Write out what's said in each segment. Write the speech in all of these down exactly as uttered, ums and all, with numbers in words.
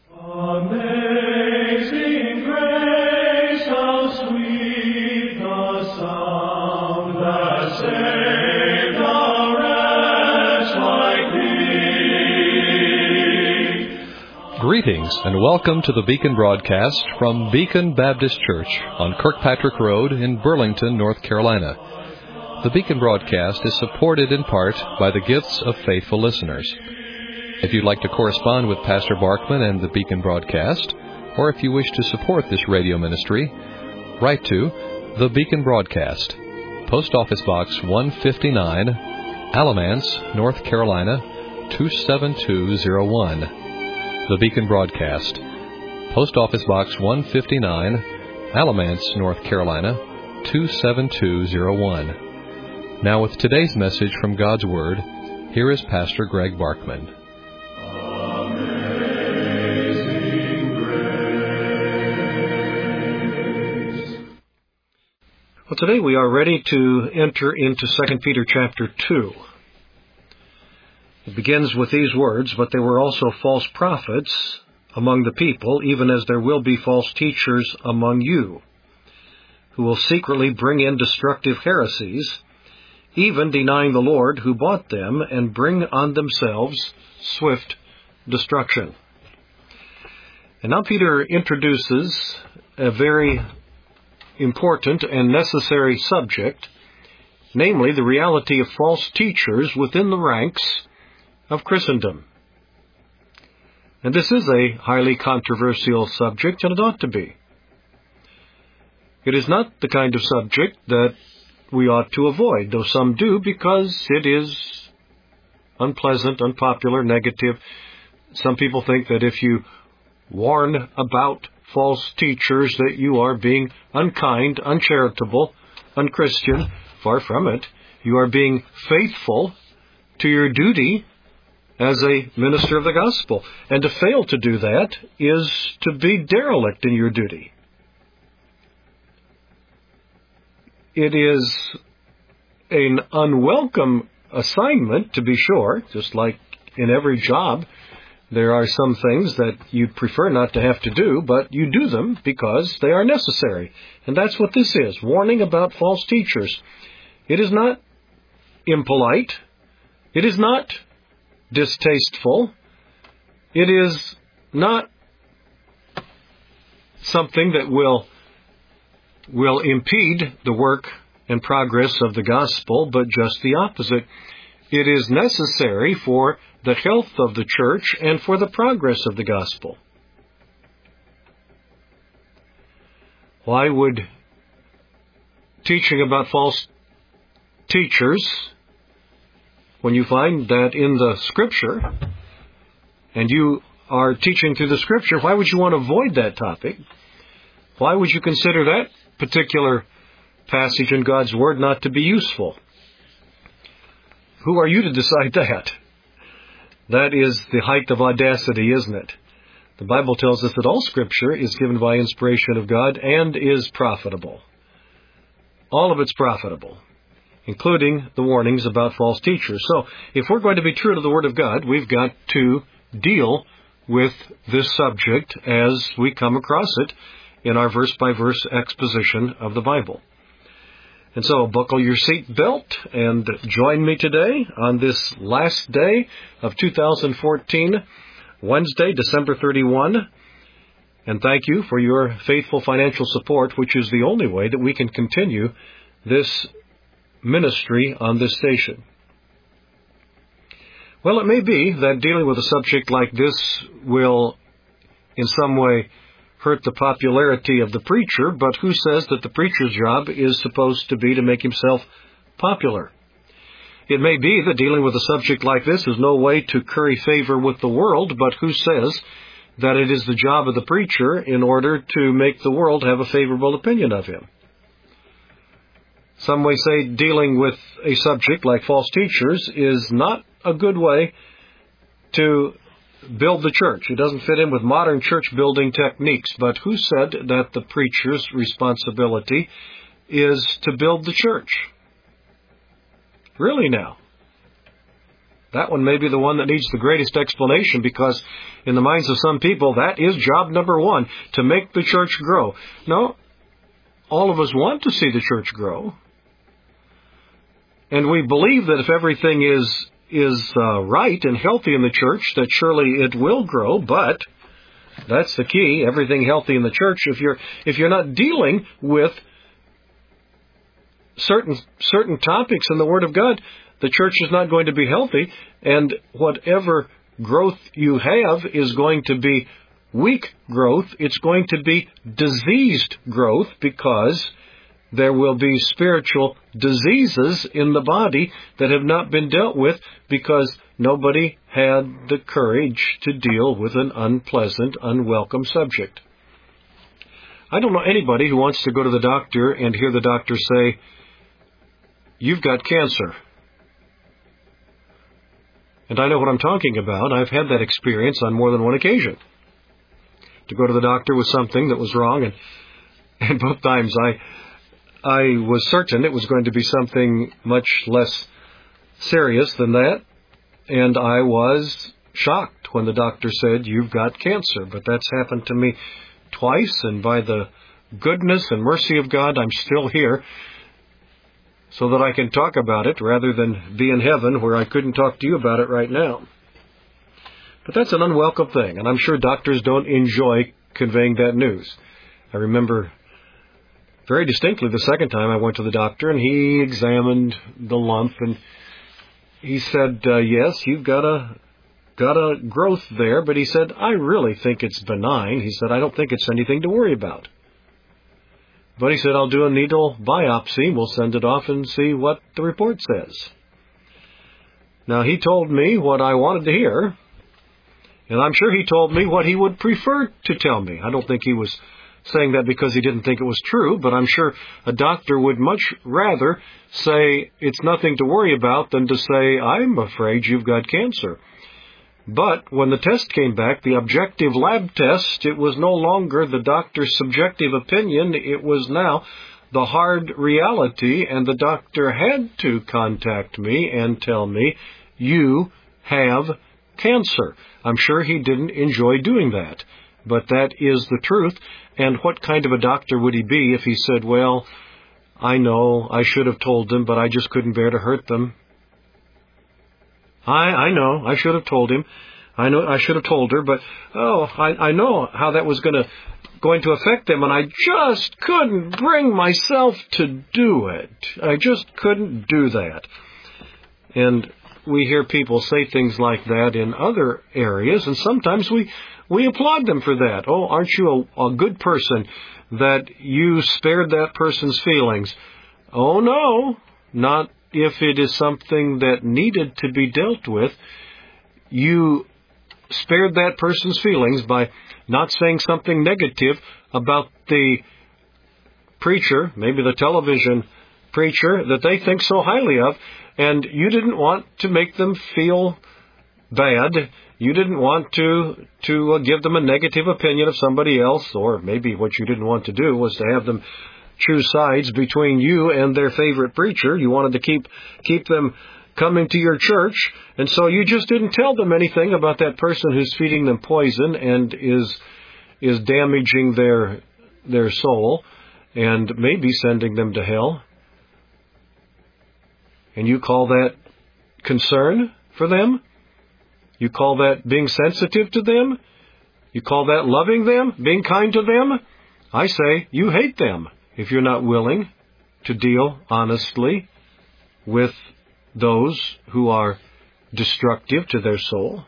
Amazing grace, how sweet the sound that saved a wretch like me. Greetings and welcome to the Beacon broadcast from Beacon Baptist Church on Kirkpatrick Road in Burlington, North Carolina. The Beacon broadcast is supported in part by the gifts of faithful listeners. If you'd like to correspond with Pastor Barkman and the Beacon broadcast, or if you wish to support this radio ministry, write to The Beacon Broadcast, Post Office Box one fifty-nine, Alamance, North Carolina, two seven two zero one. The Beacon Broadcast, Post Office Box one fifty-nine, Alamance, North Carolina, two seven two zero one. Now with today's message from God's Word, here is Pastor Greg Barkman. Well, today we are ready to enter into Second Peter chapter two. It begins with these words, "But there were also false prophets among the people, even as there will be false teachers among you, who will secretly bring in destructive heresies, even denying the Lord who bought them, and bring on themselves swift destruction." And now Peter introduces a very important and necessary subject, namely the reality of false teachers within the ranks of Christendom. And this is a highly controversial subject, and it ought to be. It is not the kind of subject that we ought to avoid, though some do, because it is unpleasant, unpopular, negative. Some people think that if you warn about false teachers that you are being unkind, uncharitable, unchristian. Far from it. You are being faithful to your duty as a minister of the gospel. And to fail to do that is to be derelict in your duty. It is an unwelcome assignment, to be sure, just like in every job. There are some things that you prefer not to have to do, but you do them because they are necessary. And that's what this is, warning about false teachers. It is not impolite. It is not distasteful. It is not something that will, will impede the work and progress of the gospel, but just the opposite. It is necessary for the health of the church and for the progress of the gospel. Why would teaching about false teachers, when you find that in the Scripture, and you are teaching through the Scripture, why would you want to avoid that topic? Why would you consider that particular passage in God's Word not to be useful? Who are you to decide that? That is the height of audacity, isn't it? The Bible tells us that all Scripture is given by inspiration of God and is profitable. All of it's profitable, including the warnings about false teachers. So, if we're going to be true to the Word of God, we've got to deal with this subject as we come across it in our verse-by-verse exposition of the Bible. And so, buckle your seat belt and join me today on this last day of two thousand fourteen, Wednesday, December thirty-first. And thank you for your faithful financial support, which is the only way that we can continue this ministry on this station. Well, it may be that dealing with a subject like this will in some way hurt the popularity of the preacher, but who says that the preacher's job is supposed to be to make himself popular? It may be that dealing with a subject like this is no way to curry favor with the world, but who says that it is the job of the preacher in order to make the world have a favorable opinion of him? Some may say dealing with a subject like false teachers is not a good way to build the church. It doesn't fit in with modern church building techniques, but who said that the preacher's responsibility is to build the church? Really now? That one may be the one that needs the greatest explanation, because in the minds of some people, that is job number one, to make the church grow. No, all of us want to see the church grow. And we believe that if everything is is uh, right and healthy in the church, that surely it will grow. But that's the key, everything healthy in the church. If you're if you're not dealing with certain certain topics in the Word of God, the church is not going to be healthy, and whatever growth you have is going to be weak growth. It's going to be diseased growth, because there will be spiritual diseases in the body that have not been dealt with because nobody had the courage to deal with an unpleasant, unwelcome subject. I don't know anybody who wants to go to the doctor and hear the doctor say, "You've got cancer." And I know what I'm talking about. I've had that experience on more than one occasion. To go to the doctor with something that was wrong, and, and both times I I was certain it was going to be something much less serious than that, and I was shocked when the doctor said, "You've got cancer." But that's happened to me twice, and by the goodness and mercy of God, I'm still here, so that I can talk about it rather than be in heaven where I couldn't talk to you about it right now. But that's an unwelcome thing, and I'm sure doctors don't enjoy conveying that news. I remember very distinctly the second time I went to the doctor, and he examined the lump, and he said, uh, yes, you've got a got a growth there, but he said, I really think it's benign. He said, I don't think it's anything to worry about. But he said, I'll do a needle biopsy. We'll send it off and see what the report says. Now, he told me what I wanted to hear, and I'm sure he told me what he would prefer to tell me. I don't think he was saying that because he didn't think it was true, but I'm sure a doctor would much rather say it's nothing to worry about than to say, I'm afraid you've got cancer. But when the test came back, the objective lab test, it was no longer the doctor's subjective opinion. It was now the hard reality, and the doctor had to contact me and tell me, you have cancer. I'm sure he didn't enjoy doing that, but that is the truth. And what kind of a doctor would he be if he said, well, I know I should have told them, but I just couldn't bear to hurt them. I, I know, I should have told him. I know I should have told her, but, oh, I, I know how that was going to going to affect them, and I just couldn't bring myself to do it. I just couldn't do that. And we hear people say things like that in other areas, and sometimes we, we applaud them for that. Oh, aren't you a, a good person that you spared that person's feelings? Oh, no, not if it is something that needed to be dealt with. You spared that person's feelings by not saying something negative about the preacher, maybe the television preacher, that they think so highly of, and you didn't want to make them feel bad. You didn't want to to uh, give them a negative opinion of somebody else, or maybe what you didn't want to do was to have them choose sides between you and their favorite preacher. You wanted to keep keep them coming to your church, and so you just didn't tell them anything about that person who's feeding them poison and is is damaging their their soul and maybe sending them to hell. And you call that concern for them? You call that being sensitive to them? You call that loving them, being kind to them? I say you hate them if you're not willing to deal honestly with those who are destructive to their soul.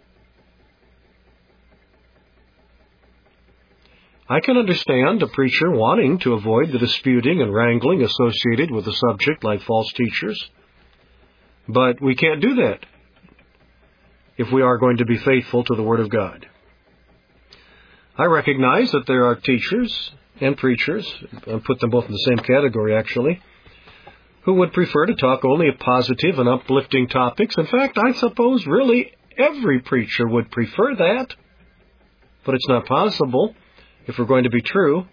I can understand a preacher wanting to avoid the disputing and wrangling associated with a subject like false teachers, but we can't do that if we are going to be faithful to the Word of God. I recognize that there are teachers and preachers, I'll put them both in the same category actually, who would prefer to talk only of positive and uplifting topics. In fact, I suppose really every preacher would prefer that, but it's not possible if we're going to be true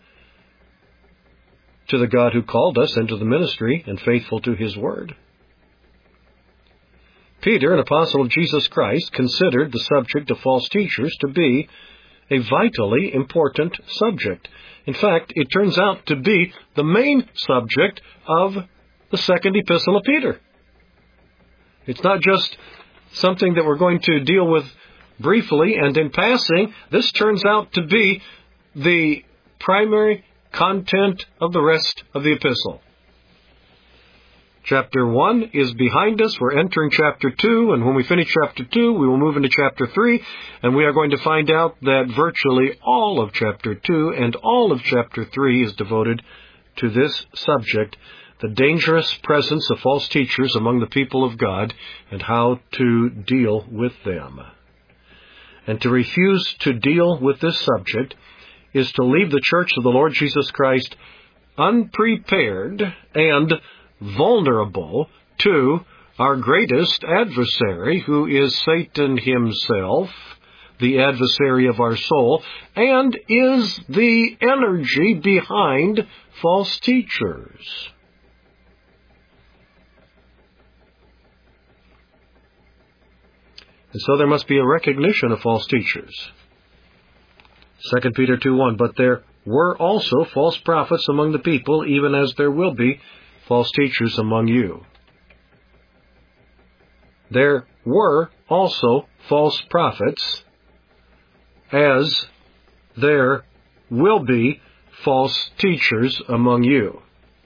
to the God who called us into the ministry and faithful to His Word. Peter, an apostle of Jesus Christ, considered the subject of false teachers to be a vitally important subject. In fact, it turns out to be the main subject of the second epistle of Peter. It's not just something that we're going to deal with briefly and in passing. This turns out to be the primary content of the rest of the epistle. Chapter one is behind us. We're entering chapter two, and when we finish chapter two, we will move into chapter three, and we are going to find out that virtually all of chapter two and all of chapter three is devoted to this subject, the dangerous presence of false teachers among the people of God and how to deal with them. And to refuse to deal with this subject is to leave the church of the Lord Jesus Christ unprepared and vulnerable to our greatest adversary, who is Satan himself, the adversary of our soul, and is the energy behind false teachers. And so there must be a recognition of false teachers. Second Peter two one, but there were also false prophets among the people, even as there will be false teachers among you. There were also false prophets, as there will be false teachers among you.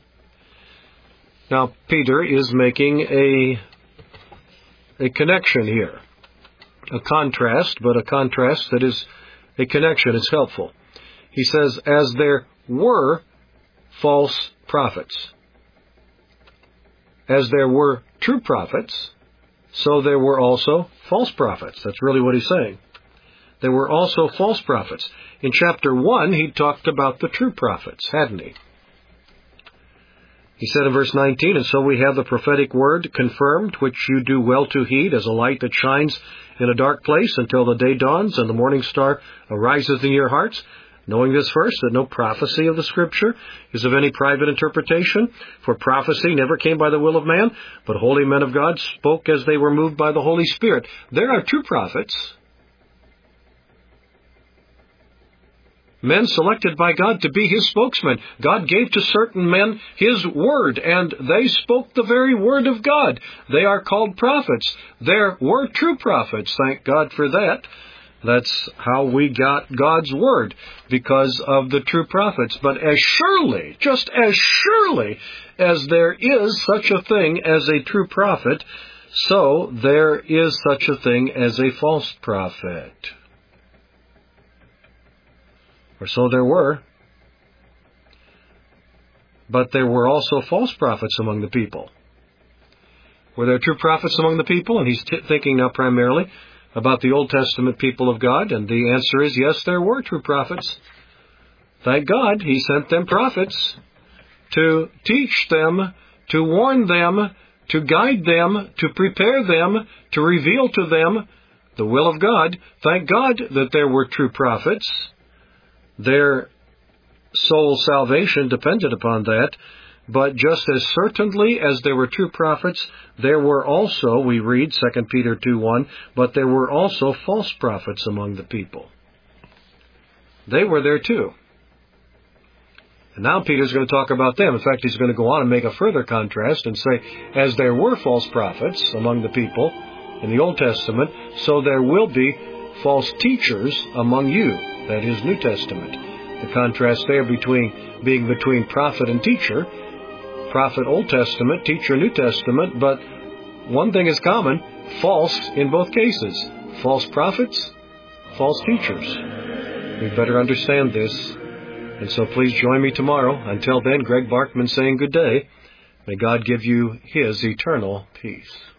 Now, Peter is making a, a connection here. A contrast, but a contrast that is a connection. It's helpful. He says, as there were false prophets. As there were true prophets, so there were also false prophets. That's really what he's saying. There were also false prophets. In chapter one, he talked about the true prophets, hadn't he? He said in verse nineteen, and so we have the prophetic word confirmed, which you do well to heed, as a light that shines in a dark place until the day dawns and the morning star arises in your hearts. Knowing this first, that no prophecy of the Scripture is of any private interpretation, for prophecy never came by the will of man, but holy men of God spoke as they were moved by the Holy Spirit. There are true prophets, men selected by God to be His spokesmen. God gave to certain men His word, and they spoke the very word of God. They are called prophets. There were true prophets, thank God for that. That's how we got God's word, because of the true prophets. But as surely, just as surely as there is such a thing as a true prophet, so there is such a thing as a false prophet. Or so there were. But there were also false prophets among the people. Were there true prophets among the people? And he's t- thinking now primarily about the Old Testament people of God, and the answer is yes, there were true prophets. Thank God He sent them prophets to teach them, to warn them, to guide them, to prepare them, to reveal to them the will of God. Thank God that there were true prophets. Their soul salvation depended upon that. But just as certainly as there were true prophets, there were also, we read Second Peter two one, but there were also false prophets among the people. They were there too. And now Peter's going to talk about them. In fact, he's going to go on and make a further contrast and say, as there were false prophets among the people in the Old Testament, so there will be false teachers among you. That is New Testament. The contrast there between being between prophet and teacher. Prophet Old Testament, teacher New Testament, but one thing is common, false in both cases. False prophets, false teachers. We better understand this. And so please join me tomorrow. Until then, Greg Barkman saying good day. May God give you His eternal peace.